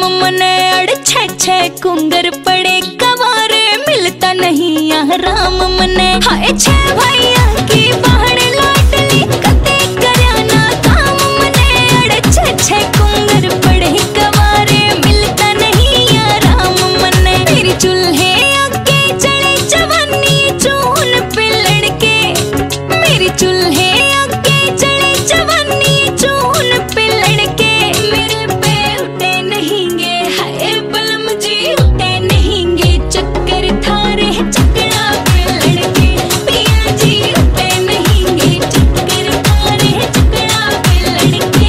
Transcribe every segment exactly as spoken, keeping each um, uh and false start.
मने अड़ छे छे कुंगर पड़े कवारे मिलता नहीं यहाँ राम मने। हाय छे भैया की बाहर लाडली कते करना काम मने अड़ छे छे कुंगर पड़े कवारे मिलता नहीं यहाँ राम मने। मेरी चूल्हे आके चढ़े जवानी चून पे लड़के, मेरी चूल्हे आके चढ़े जवानी चून पे लड़के। मेरे पे उठे नहींगे हाय बलम जी उठे नहींगे चक्कर थारे चकड़ा पे लड़के। पिया जी उठे नहींगे चक्कर थारे चकड़ा पे लड़के।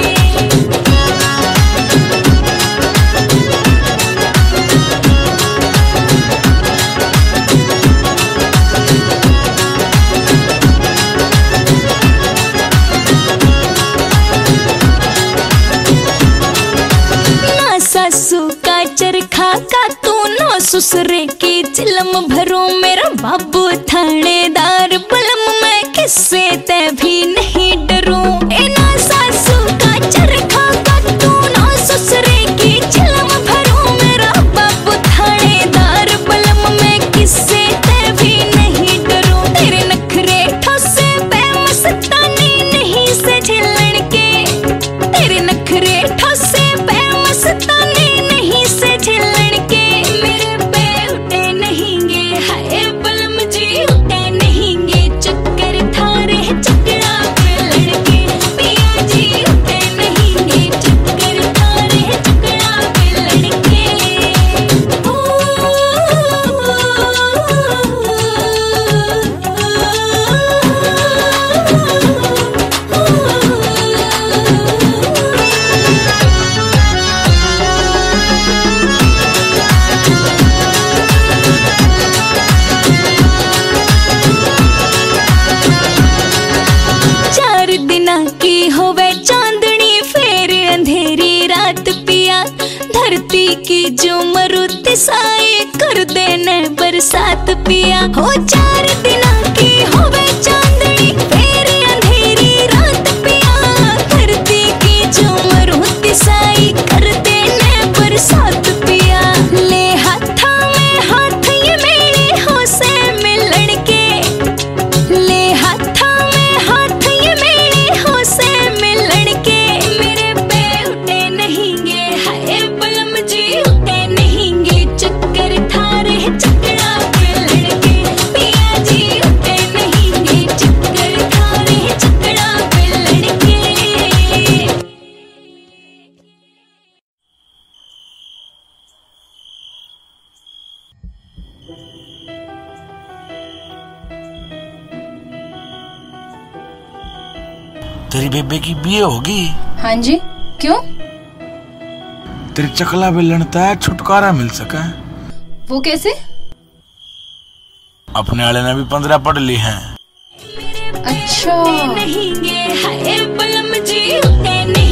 ना सासू का चरखा का तू ना ससुरे की चिलम भरो मेरा बाबू थानेदार बलम मैं किससे ते भी नहीं डरूं। ए ना सासू का चरखा का तू ना ससुरे की चिलम भरो मेरा बाबू थानेदार बलम मैं किससे ते भी नहीं डरूं। तेरे नखरे ठोसे पे मस्तानी नहीं से झिलण के, तेरे नखरे ठोसे पे मस्तानी नहीं से झिलण के। मेरे पे उठे नहींगे हाय बलम जी उठे नहींगे चक्कर थारे चकड़ा पे लड़के। पिया जी उठे नहींगे चक्कर थारे चकड़ा पे लड़के। चार दिना की होवे चांदनी फिर अंधेरी रात पिया, धरती की जो मरुति साए कर देने बरसात पिया। हो चार दिना की होवे चांदनी फिर अंधेरी रात पिया, धरती की जो मरुति साए कर देने बरसात पिया। ले हाथा में हाथ ये मेरे हो से मिलण के, ले हाथा में हाथ ये मेरे हो से मिलण के। मेरे पे उठे नहींगे हाय बलम जी उठे नहींगे चक्कर थारे चकड़ा पे लड़के। पिया जी उठे नहींगे चक्कर थारे चकड़ा पे लड़के। तेरी बेबे की बीए होगी। हाँ जी, क्यों? तेरी चकला बेलन तय छुटकारा मिल सके। वो कैसे? अपने वाले ने भी पंद्रह पढ़ ली हैं। अच्छा। नहींगे हाय बलम जी उठे